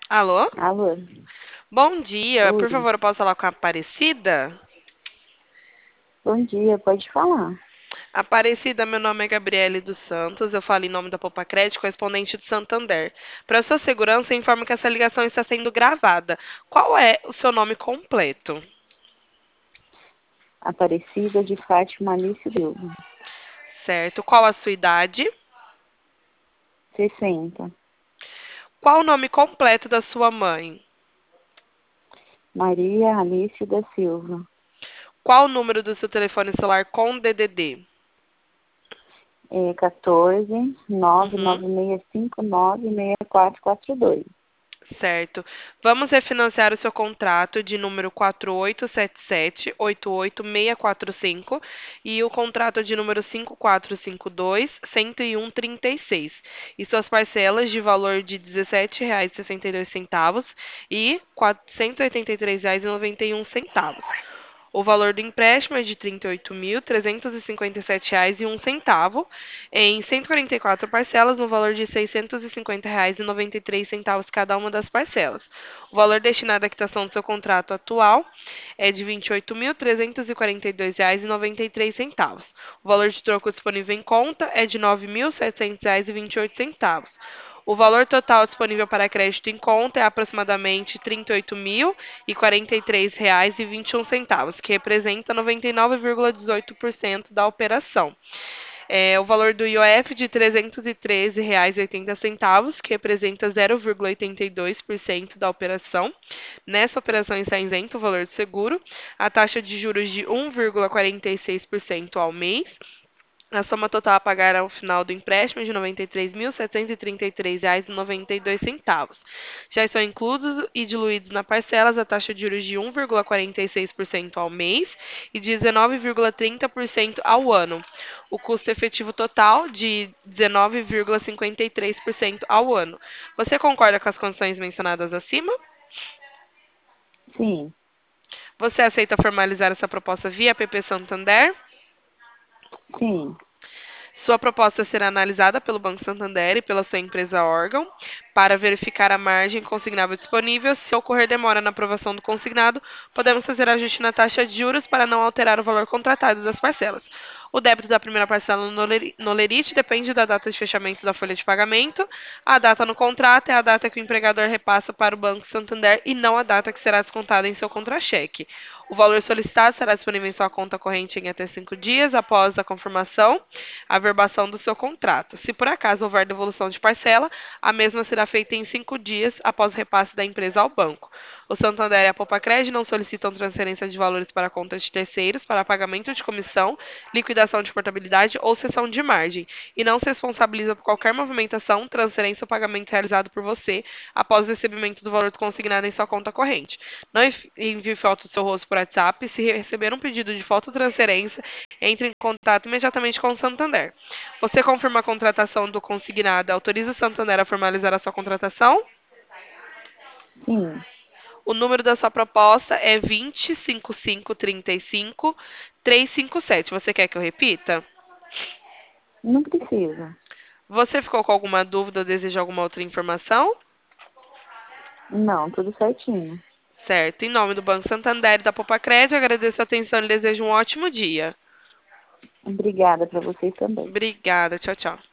Alô? Alô? Bom dia, por Oi. favor, eu posso falar com a Aparecida? Bom dia, pode falar. Aparecida, meu nome é Gabriele dos Santos, eu falo em nome da Poupa Crédito, correspondente de Santander. Para sua segurança, eu informo que essa ligação está sendo gravada. Qual é o seu nome completo? Aparecida de Fátima Alice Silva. Certo. Qual a sua idade? 60. Qual o nome completo da sua mãe? Maria Alice da Silva. Qual o número do seu telefone celular com DDD? 14 Uhum. 99659 6442. Certo. Vamos refinanciar o seu contrato de número 4877-88645 e o contrato de número 5452-10136. E suas parcelas de valor de R$ 17,62 e R$ 483,91. O valor do empréstimo é de R$ 38.357,01 em 144 parcelas no valor de R$ 650,93 cada uma das parcelas. O valor destinado à quitação do seu contrato atual é de R$ 28.342,93. O valor de troco disponível em conta é de R$ 9.700,28. O valor total disponível para crédito em conta é aproximadamente R$ 38.043,21, que representa 99,18% da operação. O valor do IOF de R$ 313,80, que representa 0,82% da operação. Nessa operação está isento o valor do seguro. A taxa de juros de 1,46% ao mês. A soma total a pagar ao final do empréstimo é de R$ 93.733,92. Já estão inclusos e diluídos na parcelas a taxa de juros de 1,46% ao mês e 19,30% ao ano. O custo efetivo total de 19,53% ao ano. Você concorda com as condições mencionadas acima? Sim, Você aceita formalizar essa proposta via PP Santander? sim, Sua proposta será analisada pelo Banco Santander e pela sua empresa órgão para verificar a margem consignável disponível. Se ocorrer demora na aprovação do consignado, podemos fazer ajuste na taxa de juros para não alterar o valor contratado das parcelas. O débito da primeira parcela no lerite depende da data de fechamento da folha de pagamento. A data no contrato é a data que o empregador repassa para o Banco Santander e não a data que será descontada em seu contra-cheque. O valor solicitado será disponível em sua conta corrente em até 5 dias após a confirmação, a verbação do seu contrato. Se por acaso houver devolução de parcela, a mesma será feita em 5 dias após o repasse da empresa ao banco. O Santander e a Popacred não solicitam transferência de valores para contas de terceiros para pagamento de comissão, liquidação de portabilidade ou cessão de margem, e não se responsabiliza por qualquer movimentação, transferência ou pagamento realizado por você após o recebimento do valor consignado em sua conta corrente. Não envie foto do seu rosto por WhatsApp. Se receber um pedido de fototransferência, entre em contato imediatamente com o Santander. Você confirma a contratação do consignado e autoriza o Santander a formalizar a sua contratação? sim. O número da sua proposta é 20 55 35 357. Você quer que eu repita? Não precisa. Você ficou com alguma dúvida ou deseja alguma outra informação? Não, tudo certinho. Certo. Em nome do Banco Santander e da Popacred, agradeço a atenção e desejo um ótimo dia. Obrigada para vocês também. Obrigada. Tchau, tchau.